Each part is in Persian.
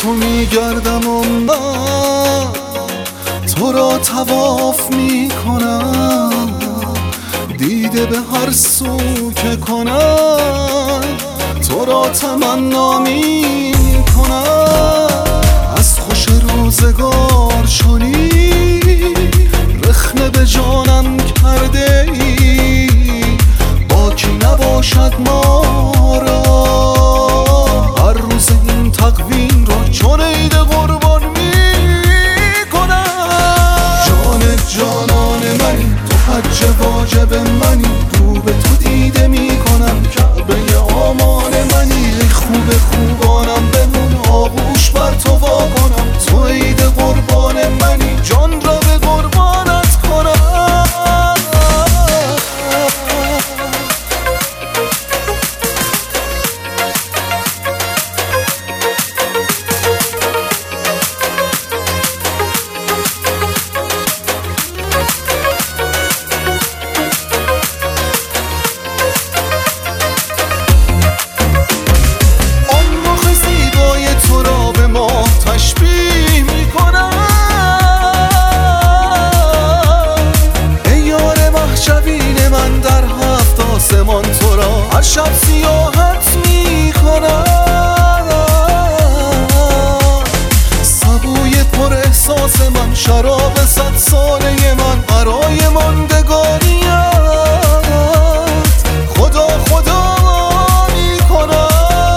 تو میگردم و من تو را طواف میکنم، دیده به هر سو که کنم تو را تمنا میکنم. از خوش روزگار چنی رخنه به جانم کرده ای، باکی نباشد ما را هر روز این تقویم را چون عید قربان میکنم. جان جانان منی تو حج واجب منی، رو به تو دیده میکنم کعبه آمان منی. ای خوب خوبانم بمون آغوش بر تو واکنم، تو عید قربان منی جان را به قربانت کنم. آسمان تو را هر شب سیاحت میکنم، سبوی پر احساس من شراب 100 ساله من برای ماندگاریت خدا خدا میکنم.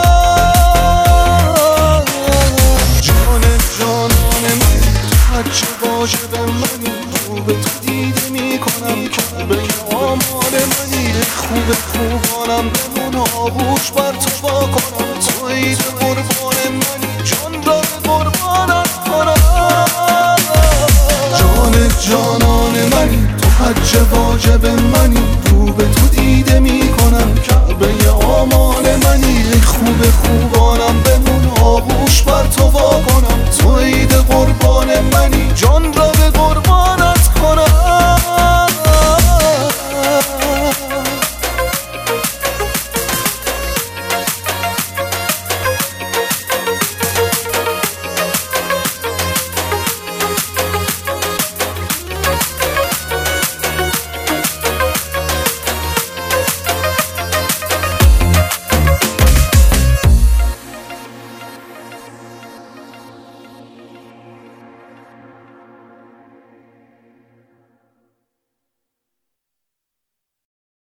جان جانان من حج واجب منی، رو به تو دیده میکنم کعبه آمان منی. خوب خوبانم بمون آغوش بر تو واکنم، تو عید قربان منی جان را به قربانت کنم. جان جانان منی تو حج واجب منی،